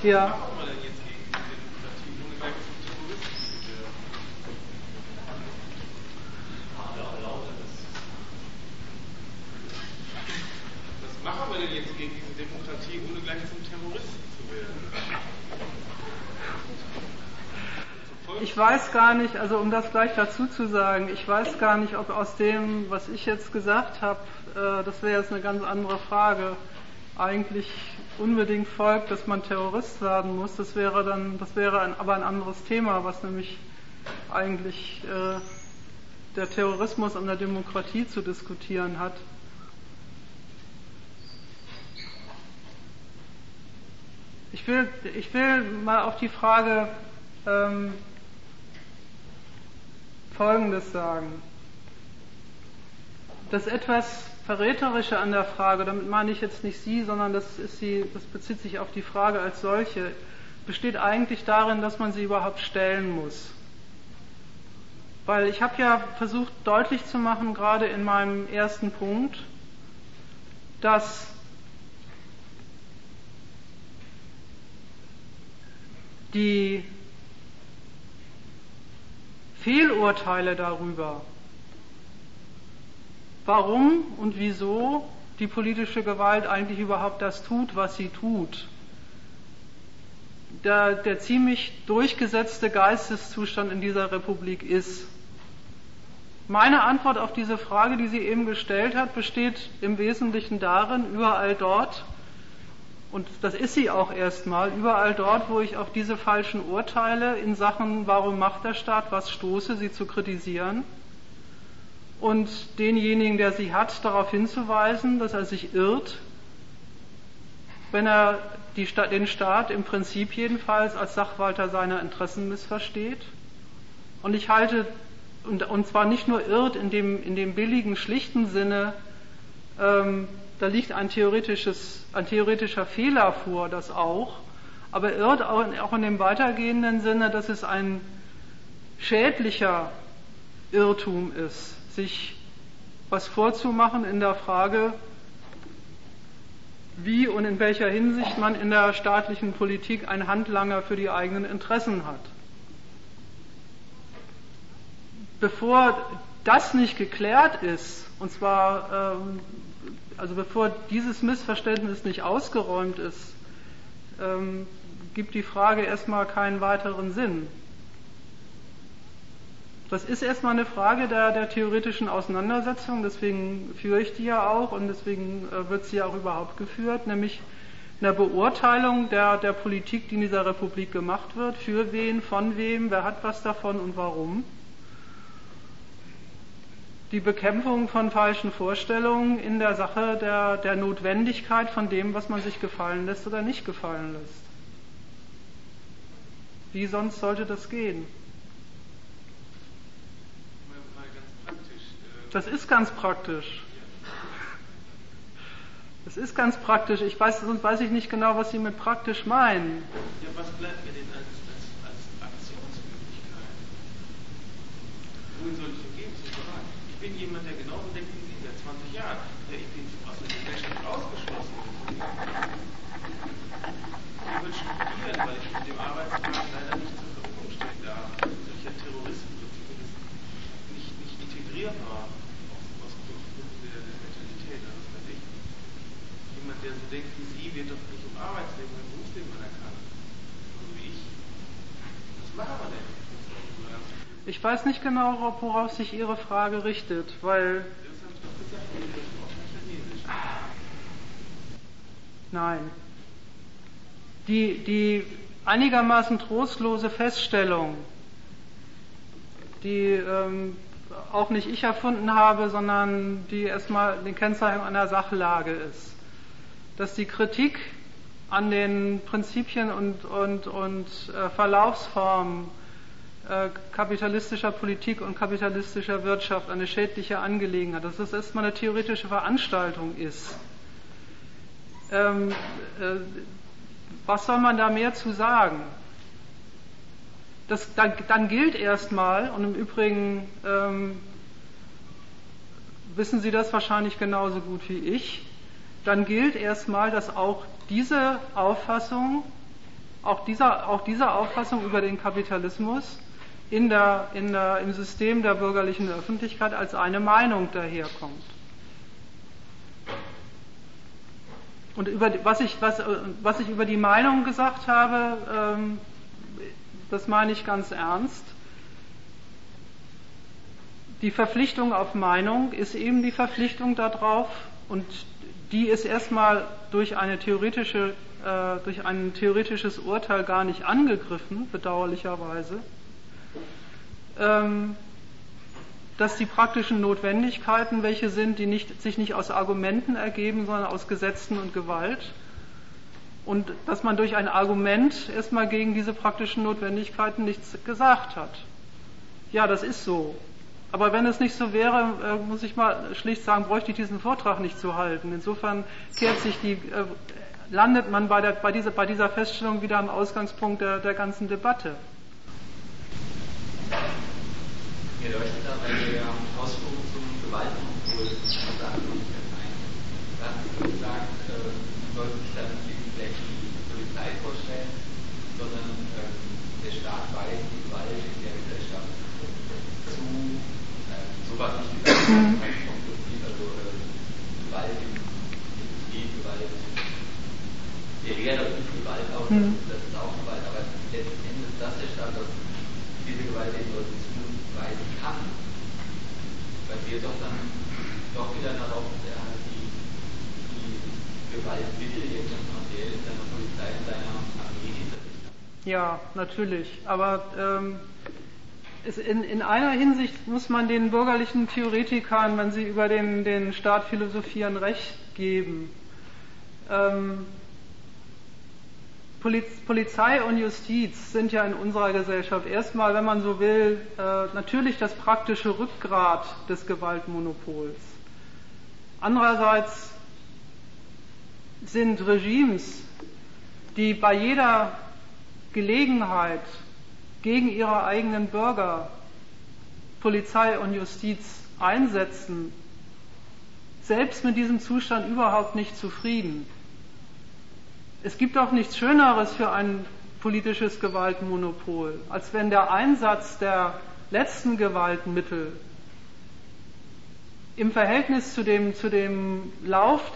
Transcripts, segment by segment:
Ja. Was machen wir denn jetzt gegen die Demokratie, ohne gleich zum Terroristen zu werden? Was machen wir denn jetzt gegen diese Demokratie, ohne gleich zum Terroristen zu werden? Ich weiß gar nicht, also um das gleich dazu zu sagen, ich weiß gar nicht, ob aus dem, was ich jetzt gesagt habe, das wäre jetzt eine ganz andere Frage, eigentlich unbedingt folgt, dass man Terrorist werden muss. Das wäre aber ein anderes Thema, was nämlich eigentlich der Terrorismus an der Demokratie zu diskutieren hat. Ich will mal auf die Frage Folgendes sagen. Das etwas Verräterische an der Frage, damit meine ich jetzt nicht Sie, sondern das bezieht sich auf die Frage als solche, besteht eigentlich darin, dass man sie überhaupt stellen muss. Weil ich habe ja versucht deutlich zu machen, gerade in meinem ersten Punkt, dass die Fehlurteile darüber, warum und wieso die politische Gewalt eigentlich überhaupt das tut, was sie tut, der ziemlich durchgesetzte Geisteszustand in dieser Republik ist. Meine Antwort auf diese Frage, die sie eben gestellt hat, besteht im Wesentlichen darin, überall dort, und das ist sie auch erstmal, überall dort, wo ich auf diese falschen Urteile in Sachen, warum macht der Staat was, stoße, sie zu kritisieren und denjenigen, der sie hat, darauf hinzuweisen, dass er sich irrt, wenn er den Staat im Prinzip jedenfalls als Sachwalter seiner Interessen missversteht. Und ich halte, und zwar nicht nur irrt in dem billigen, schlichten Sinne, da liegt ein theoretischer Fehler vor, das auch, aber irrt auch in dem weitergehenden Sinne, dass es ein schädlicher Irrtum ist, sich was vorzumachen in der Frage, wie und in welcher Hinsicht man in der staatlichen Politik ein Handlanger für die eigenen Interessen hat. Bevor das nicht geklärt ist, und zwar also bevor dieses Missverständnis nicht ausgeräumt ist, gibt die Frage erstmal keinen weiteren Sinn. Das ist erstmal eine Frage der theoretischen Auseinandersetzung, deswegen führe ich die ja auch und deswegen wird sie ja auch überhaupt geführt, nämlich einer Beurteilung der Politik, die in dieser Republik gemacht wird, für wen, von wem, wer hat was davon und warum. Die Bekämpfung von falschen Vorstellungen in der Sache der Notwendigkeit von dem, was man sich gefallen lässt oder nicht gefallen lässt. Wie sonst sollte das gehen? Mal ganz praktisch. Das ist ganz praktisch. Das ist ganz praktisch. Sonst weiß ich nicht genau, was Sie mit praktisch meinen. Ja, was bleibt mir denn als Aktionsmöglichkeit? Wohin soll ich denn gehen zum Bereich? Ich bin jemand, der genauso denkt wie Sie seit 20 Jahren. Ich bin aus der Gesellschaft ausgeschlossen. Ich würde studieren, weil ich mit dem Arbeitsmarkt leider nicht zur Verfügung stehen darf. Solcher Terroristen wird zumindest nicht integrierbar aus Gründen der Mentalität. Das ist nicht. Jemand, der so denkt wie Sie, wird doch nicht im Arbeitsleben oder im Berufsleben anerkannt. So wie ich. Was machen wir denn? Ich weiß nicht genau, worauf sich Ihre Frage richtet, weil... Nein. Die einigermaßen trostlose Feststellung, die auch nicht ich erfunden habe, sondern die erstmal die Kennzeichnung einer Sachlage ist, dass die Kritik an den Prinzipien und Verlaufsformen kapitalistischer Politik und kapitalistischer Wirtschaft eine schädliche Angelegenheit, dass das erstmal eine theoretische Veranstaltung ist. Was soll man da mehr zu sagen? Dann gilt erstmal, und im Übrigen wissen Sie das wahrscheinlich genauso gut wie ich, dann gilt erstmal, dass auch diese Auffassung auch dieser Auffassung über den Kapitalismus im System der bürgerlichen Öffentlichkeit als eine Meinung daherkommt. Und was ich über die Meinung gesagt habe, das meine ich ganz ernst. Die Verpflichtung auf Meinung ist eben die Verpflichtung darauf, und die ist erstmal durch ein theoretisches Urteil gar nicht angegriffen, bedauerlicherweise, dass die praktischen Notwendigkeiten welche sind, die sich nicht aus Argumenten ergeben, sondern aus Gesetzen und Gewalt, und dass man durch ein Argument erstmal gegen diese praktischen Notwendigkeiten nichts gesagt hat. Ja, das ist so. Aber wenn es nicht so wäre, muss ich mal schlicht sagen, bräuchte ich diesen Vortrag nicht zu halten. Insofern landet man bei dieser Feststellung wieder am Ausgangspunkt der ganzen Debatte. Mir leuchtet da bei der Ausführung zum Gewaltmonopol sagen, da hast du gesagt, man sollte sich da nicht vielleicht die Polizei vorstellen, sondern der Staat weiß die Gewalt in der Gesellschaft sowas nicht gesagt, also Gewalt im Betrieb, Gewalt, der Lehrer übt Gewalt aus, das ist auch Gewalt, aber letzten Endes ist das der Staat, dass diese Gewalt eben nur zuweisen kann, basiert doch dann doch wieder darauf, dass er halt die Gewaltmittel jetzt materiell in seiner Polizei, in seiner Armee hinter sich hat. Ja, natürlich, aber in einer Hinsicht muss man den bürgerlichen Theoretikern, wenn sie über den Staat philosophieren, recht geben. Polizei und Justiz sind ja in unserer Gesellschaft erstmal, wenn man so will, natürlich das praktische Rückgrat des Gewaltmonopols. Andererseits sind Regimes, die bei jeder Gelegenheit gegen ihre eigenen Bürger Polizei und Justiz einsetzen, selbst mit diesem Zustand überhaupt nicht zufrieden. Es gibt auch nichts Schöneres für ein politisches Gewaltmonopol, als wenn der Einsatz der letzten Gewaltmittel im Verhältnis zu dem Lauf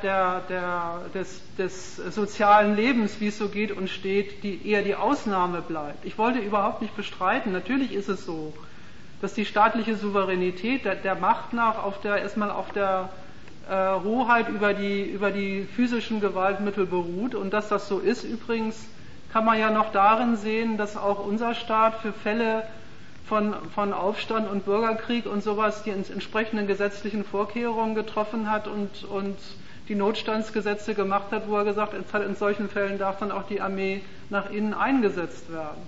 des sozialen Lebens, wie es so geht und steht, eher die Ausnahme bleibt. Ich wollte überhaupt nicht bestreiten, natürlich ist es so, dass die staatliche Souveränität der Macht nach erstmal auf der Hoheit über die physischen Gewaltmittel beruht, und dass das so ist übrigens, kann man ja noch darin sehen, dass auch unser Staat für Fälle von Aufstand und Bürgerkrieg und sowas die entsprechenden gesetzlichen Vorkehrungen getroffen hat und die Notstandsgesetze gemacht hat, wo er gesagt hat, in solchen Fällen darf dann auch die Armee nach innen eingesetzt werden.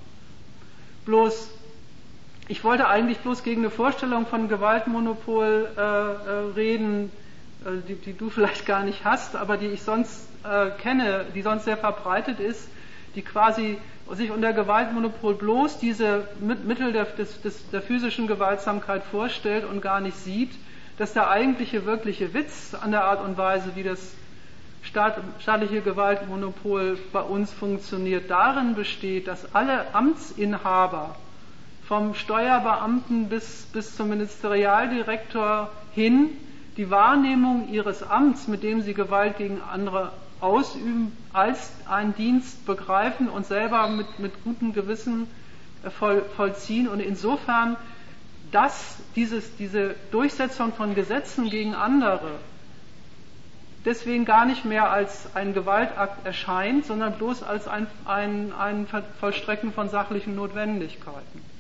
Ich wollte eigentlich bloß gegen eine Vorstellung von Gewaltmonopol reden, die du vielleicht gar nicht hast, aber die ich sonst kenne, die sonst sehr verbreitet ist, die quasi sich unter Gewaltmonopol bloß diese Mittel der physischen Gewaltsamkeit vorstellt und gar nicht sieht, dass der eigentliche wirkliche Witz an der Art und Weise, wie das staatliche Gewaltmonopol bei uns funktioniert, darin besteht, dass alle Amtsinhaber vom Steuerbeamten bis zum Ministerialdirektor hin die Wahrnehmung ihres Amts, mit dem sie Gewalt gegen andere ausüben, als einen Dienst begreifen und selber mit gutem Gewissen vollziehen, und insofern, dass diese Durchsetzung von Gesetzen gegen andere deswegen gar nicht mehr als ein Gewaltakt erscheint, sondern bloß als ein Vollstrecken von sachlichen Notwendigkeiten.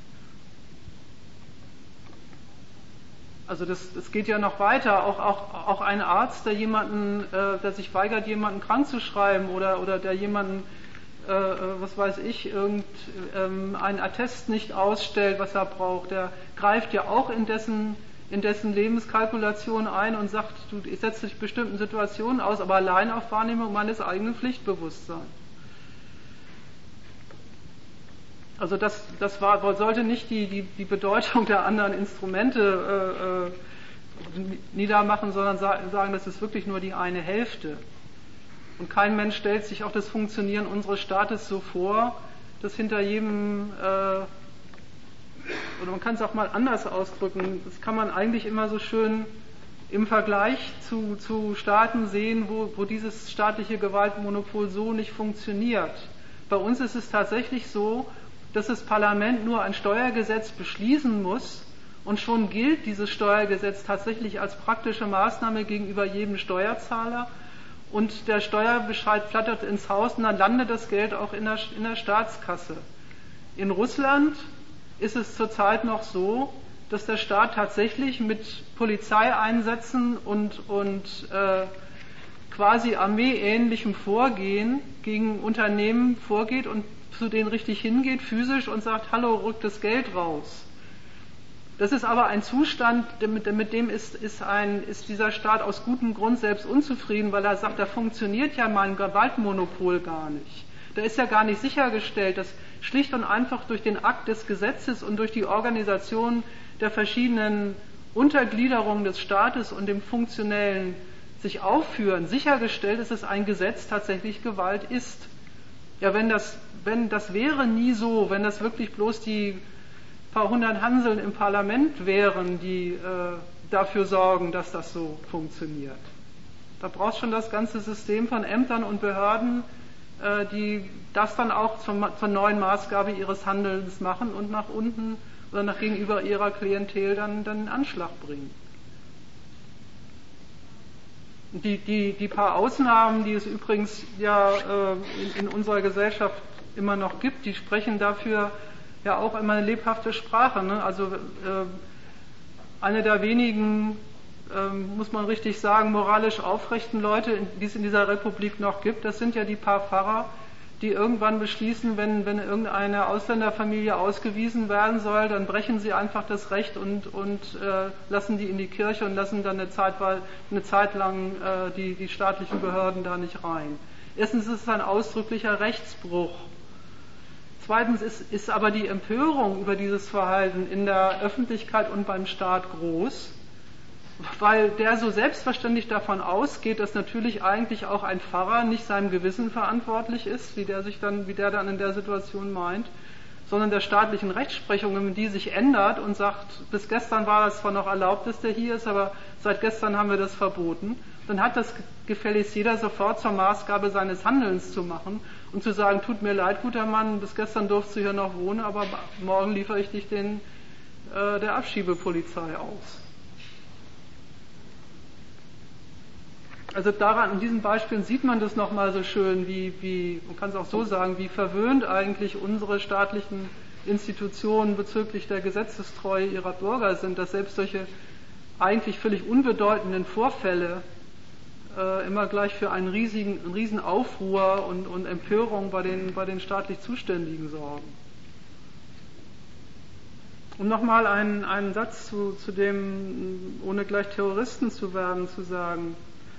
Also das geht ja noch weiter. Auch ein Arzt, der sich weigert, jemanden krank zu schreiben oder der jemanden, ein Attest nicht ausstellt, was er braucht, der greift ja auch in dessen Lebenskalkulation ein und sagt, du setzt dich bestimmten Situationen aus, aber allein auf Wahrnehmung meines eigenen Pflichtbewusstseins. Also das sollte nicht die Bedeutung der anderen Instrumente niedermachen, sondern sagen, das ist wirklich nur die eine Hälfte. Und kein Mensch stellt sich auch das Funktionieren unseres Staates so vor, dass hinter jedem, oder man kann es auch mal anders ausdrücken, das kann man eigentlich immer so schön im Vergleich zu Staaten sehen, wo dieses staatliche Gewaltmonopol so nicht funktioniert. Bei uns ist es tatsächlich so, dass das Parlament nur ein Steuergesetz beschließen muss und schon gilt dieses Steuergesetz tatsächlich als praktische Maßnahme gegenüber jedem Steuerzahler und der Steuerbescheid flattert ins Haus und dann landet das Geld auch in der Staatskasse. In Russland ist es zurzeit noch so, dass der Staat tatsächlich mit Polizeieinsätzen und quasi armeeähnlichem Vorgehen gegen Unternehmen vorgeht und zu denen richtig hingeht, physisch, und sagt, hallo, rückt das Geld raus. Das ist aber ein Zustand, mit dem ist dieser Staat aus gutem Grund selbst unzufrieden, weil er sagt, da funktioniert ja mein Gewaltmonopol gar nicht. Da ist ja gar nicht sichergestellt, dass schlicht und einfach durch den Akt des Gesetzes und durch die Organisation der verschiedenen Untergliederungen des Staates und dem funktionellen sich aufführen, sichergestellt ist, dass ein Gesetz tatsächlich Gewalt ist. Ja, wenn das wäre nie so, wenn das wirklich bloß die paar hundert Hanseln im Parlament wären, die dafür sorgen, dass das so funktioniert. Da braucht schon das ganze System von Ämtern und Behörden, die das dann auch zur neuen Maßgabe ihres Handelns machen und nach unten oder nach gegenüber ihrer Klientel dann einen Anschlag bringen. Die paar Ausnahmen, die es übrigens ja in unserer Gesellschaft immer noch gibt, die sprechen dafür ja auch immer eine lebhafte Sprache. Ne? Also eine der wenigen, muss man richtig sagen, moralisch aufrechten Leute, die es in dieser Republik noch gibt, das sind ja die paar Pfarrer, die irgendwann beschließen, wenn irgendeine Ausländerfamilie ausgewiesen werden soll, dann brechen sie einfach das Recht und lassen die in die Kirche und lassen dann eine Zeit lang die staatlichen Behörden da nicht rein. Erstens ist es ein ausdrücklicher Rechtsbruch. Zweitens ist aber die Empörung über dieses Verhalten in der Öffentlichkeit und beim Staat groß, weil der so selbstverständlich davon ausgeht, dass natürlich eigentlich auch ein Pfarrer nicht seinem Gewissen verantwortlich ist, wie der dann in der Situation meint, sondern der staatlichen Rechtsprechung, wenn die sich ändert und sagt, bis gestern war das zwar noch erlaubt, dass der hier ist, aber seit gestern haben wir das verboten, dann hat das gefälligst jeder sofort zur Maßgabe seines Handelns zu machen und zu sagen, tut mir leid, guter Mann, bis gestern durfst du hier noch wohnen, aber morgen liefere ich dich der Abschiebepolizei aus. Also daran, in diesen Beispielen sieht man das nochmal so schön, wie, man kann es auch so sagen, wie verwöhnt eigentlich unsere staatlichen Institutionen bezüglich der Gesetzestreue ihrer Bürger sind, dass selbst solche eigentlich völlig unbedeutenden Vorfälle immer gleich für einen riesen Aufruhr und Empörung bei den staatlich Zuständigen sorgen. Um nochmal einen Satz zu dem, ohne gleich Terroristen zu werden, zu sagen.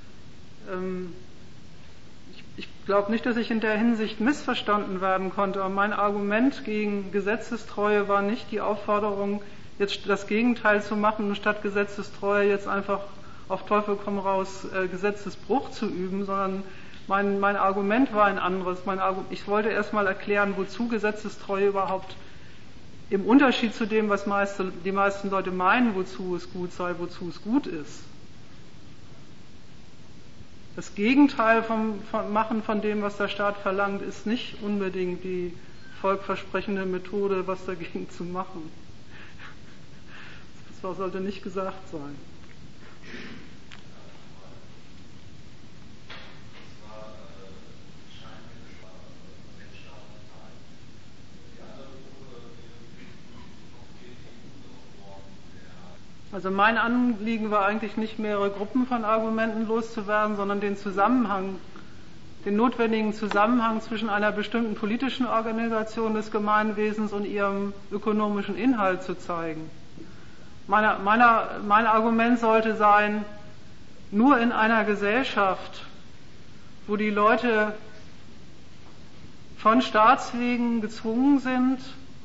Ich glaube nicht, dass ich in der Hinsicht missverstanden werden konnte, aber mein Argument gegen Gesetzestreue war nicht die Aufforderung, jetzt das Gegenteil zu machen und statt Gesetzestreue jetzt einfach auf Teufel komm raus Gesetzesbruch zu üben, sondern mein Argument war ein anderes. Ich wollte erstmal erklären, wozu Gesetzestreue überhaupt im Unterschied zu dem, was die meisten Leute meinen, wozu es gut sei, wozu es gut ist. Das Gegenteil vom Machen von dem, was der Staat verlangt, ist nicht unbedingt die volkversprechende Methode, was dagegen zu machen. Das sollte nicht gesagt sein. Also mein Anliegen war eigentlich nicht mehrere Gruppen von Argumenten loszuwerden, sondern den notwendigen Zusammenhang zwischen einer bestimmten politischen Organisation des Gemeinwesens und ihrem ökonomischen Inhalt zu zeigen. Mein Argument sollte sein, nur in einer Gesellschaft, wo die Leute von Staatswegen gezwungen sind,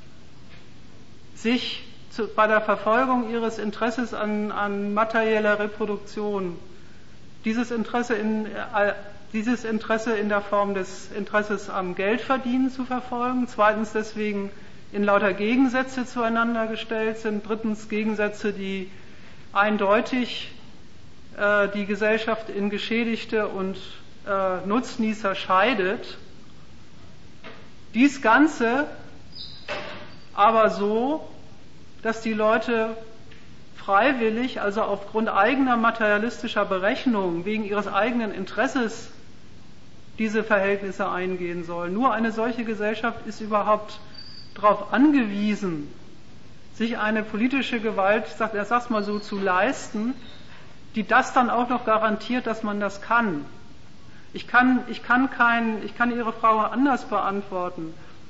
sich bei der Verfolgung ihres Interesses an materieller Reproduktion dieses Interesse dieses Interesse in der Form des Interesses am Geldverdienen zu verfolgen. Zweitens deswegen in lauter Gegensätze zueinander gestellt sind. Drittens Gegensätze, die eindeutig die Gesellschaft in Geschädigte und Nutznießer scheidet. Dies Ganze aber so, dass die Leute freiwillig, also aufgrund eigener materialistischer Berechnungen, wegen ihres eigenen Interesses diese Verhältnisse eingehen sollen. Nur eine solche Gesellschaft ist überhaupt darauf angewiesen, sich eine politische Gewalt, ich sag's mal so, zu leisten, die das dann auch noch garantiert, dass man das kann. Ich kann Ihre Frage anders beantworten.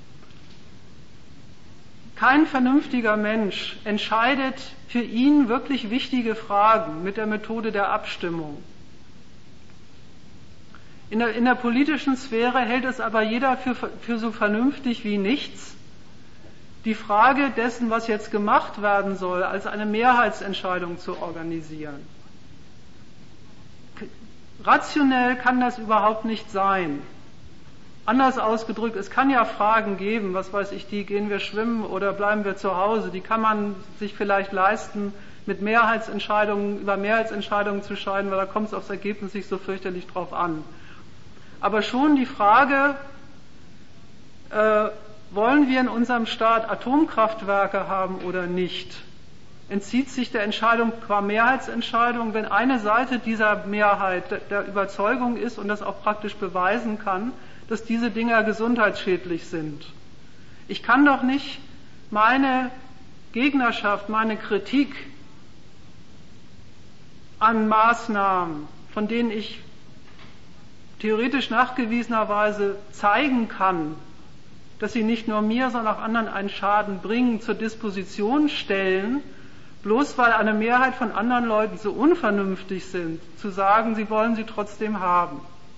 Kein vernünftiger Mensch entscheidet für ihn wirklich wichtige Fragen mit der Methode der Abstimmung. In der politischen Sphäre hält es aber jeder für so vernünftig wie nichts, die Frage dessen, was jetzt gemacht werden soll, als eine Mehrheitsentscheidung zu organisieren. Rationell kann das überhaupt nicht sein. Anders ausgedrückt, es kann ja Fragen geben, was weiß ich, gehen wir schwimmen oder bleiben wir zu Hause, die kann man sich vielleicht leisten, mit über Mehrheitsentscheidungen zu scheiden, weil da kommt es aufs Ergebnis nicht so fürchterlich drauf an. Aber schon die Frage, wollen wir in unserem Staat Atomkraftwerke haben oder nicht, entzieht sich der Entscheidung qua Mehrheitsentscheidung, wenn eine Seite dieser Mehrheit der Überzeugung ist und das auch praktisch beweisen kann, dass diese Dinger gesundheitsschädlich sind. Ich kann doch nicht meine Gegnerschaft, meine Kritik an Maßnahmen, von denen ich theoretisch nachgewiesenerweise zeigen kann, dass sie nicht nur mir, sondern auch anderen einen Schaden bringen, zur Disposition stellen, bloß weil eine Mehrheit von anderen Leuten so unvernünftig sind, zu sagen, sie wollen sie trotzdem haben.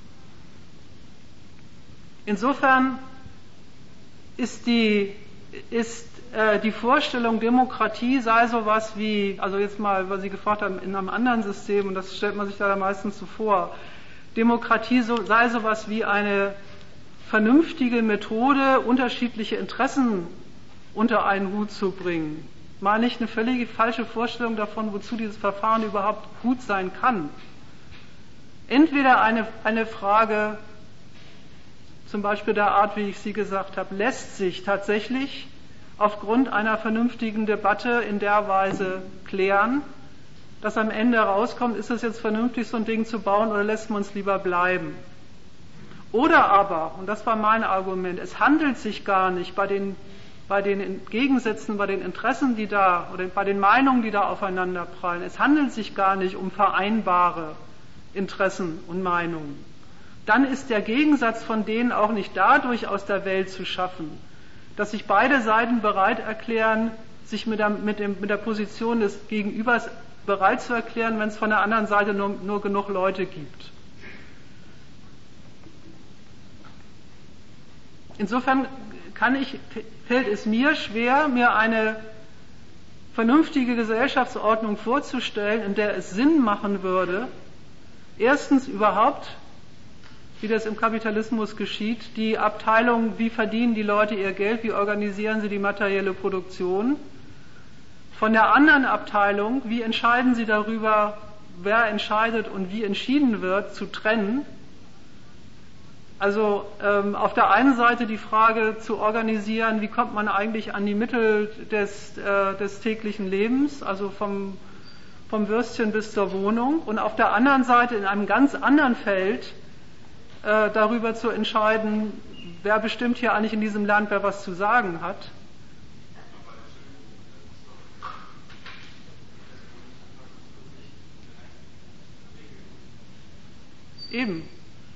Insofern ist die Vorstellung, Demokratie sei sowas wie, also jetzt mal, weil Sie gefragt haben, in einem anderen System, und das stellt man sich da meistens so vor, Demokratie sei sowas wie eine vernünftige Methode, unterschiedliche Interessen unter einen Hut zu bringen. Meine ich eine völlig falsche Vorstellung davon, wozu dieses Verfahren überhaupt gut sein kann. Entweder eine Frage, zum Beispiel der Art, wie ich sie gesagt habe, lässt sich tatsächlich aufgrund einer vernünftigen Debatte in der Weise klären, dass am Ende rauskommt, ist es jetzt vernünftig, so ein Ding zu bauen oder lässt man es lieber bleiben. Oder aber, und das war mein Argument, es handelt sich gar nicht bei den Gegensätzen, bei den Interessen, die da, oder bei den Meinungen, die da aufeinander prallen, es handelt sich gar nicht um vereinbare Interessen und Meinungen. Dann ist der Gegensatz von denen auch nicht dadurch aus der Welt zu schaffen, dass sich beide Seiten bereit erklären, sich mit der Position des Gegenübers bereit zu erklären, wenn es von der anderen Seite nur genug Leute gibt. Insofern fällt es mir schwer, mir eine vernünftige Gesellschaftsordnung vorzustellen, in der es Sinn machen würde, erstens überhaupt, wie das im Kapitalismus geschieht, die Abteilung, wie verdienen die Leute ihr Geld, wie organisieren sie die materielle Produktion, von der anderen Abteilung, wie entscheiden sie darüber, wer entscheidet und wie entschieden wird, zu trennen. Also auf der einen Seite die Frage zu organisieren, wie kommt man eigentlich an die Mittel des täglichen Lebens, also vom Würstchen bis zur Wohnung, und auf der anderen Seite in einem ganz anderen Feld darüber zu entscheiden, wer bestimmt hier eigentlich in diesem Land, wer was zu sagen hat. Eben.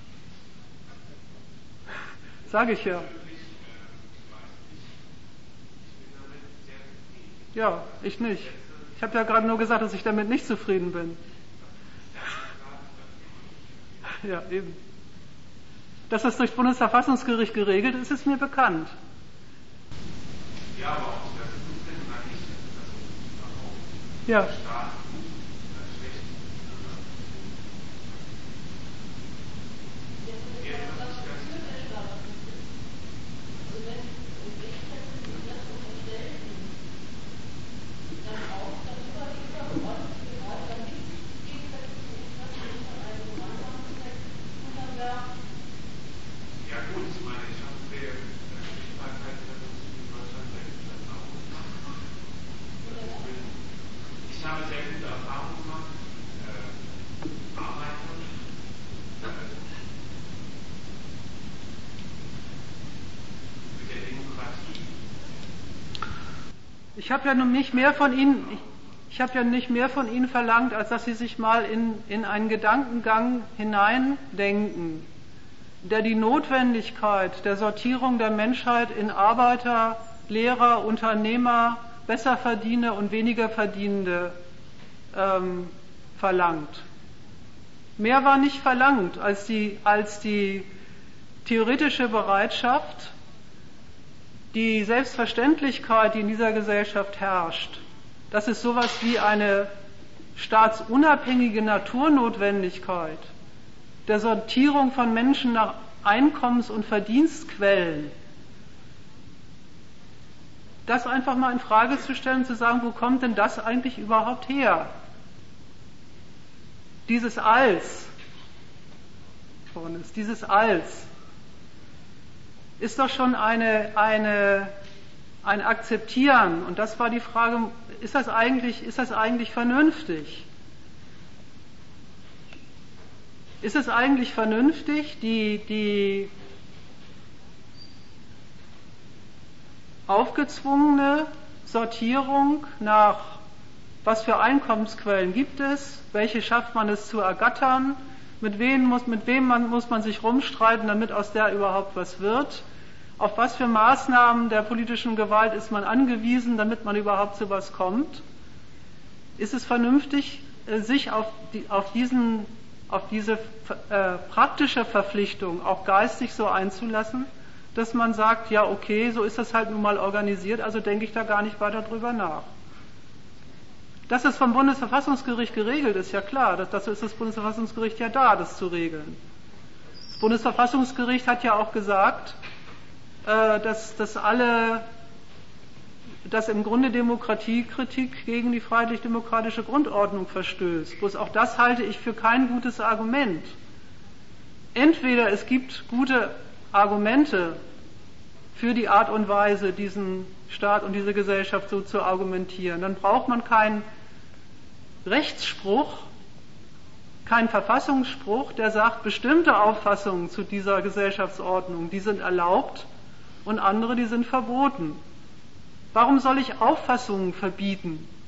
Sage ich ja. Ja, ich nicht. Ich habe ja gerade nur gesagt, dass ich damit nicht zufrieden bin. Ja, eben. Dass das durch das Bundesverfassungsgericht geregelt ist, ist mir bekannt. Ja, aber auch das Zustände man nicht, dass ja. Der Staat schlecht. Ich habe ja nicht mehr von Ihnen verlangt, als dass Sie sich mal in einen Gedankengang hineindenken, der die Notwendigkeit der Sortierung der Menschheit in Arbeiter, Lehrer, Unternehmer, Besserverdienende und weniger Verdienende verlangt. Mehr war nicht verlangt als die theoretische Bereitschaft, die Selbstverständlichkeit, die in dieser Gesellschaft herrscht, dass es sowas wie eine staatsunabhängige Naturnotwendigkeit der Sortierung von Menschen nach Einkommens- und Verdienstquellen, das einfach mal in Frage zu stellen, zu sagen, wo kommt denn das eigentlich überhaupt her? Dieses Als ist doch schon ein Akzeptieren. Und das war die Frage, ist das eigentlich vernünftig? Ist es eigentlich vernünftig, die aufgezwungene Sortierung nach, was für Einkommensquellen gibt es, welche schafft man es zu ergattern, mit wem muss man sich rumstreiten, damit aus der überhaupt was wird, auf was für Maßnahmen der politischen Gewalt ist man angewiesen, damit man überhaupt zu was kommt? Ist es vernünftig, sich auf diese praktische Verpflichtung auch geistig so einzulassen, dass man sagt, ja okay, so ist das halt nun mal organisiert, also denke ich da gar nicht weiter drüber nach. Dass es vom Bundesverfassungsgericht geregelt ist, ja klar, dazu ist das Bundesverfassungsgericht ja da, das zu regeln. Das Bundesverfassungsgericht hat ja auch gesagt, dass im Grunde Demokratiekritik gegen die freiheitlich-demokratische Grundordnung verstößt. Bloß auch das halte ich für kein gutes Argument. Entweder es gibt gute Argumente für die Art und Weise, diesen Staat und diese Gesellschaft so zu argumentieren, dann braucht man keinen Rechtsspruch, keinen Verfassungsspruch, der sagt, bestimmte Auffassungen zu dieser Gesellschaftsordnung, die sind erlaubt und andere, die sind verboten. Warum soll ich Auffassungen verbieten?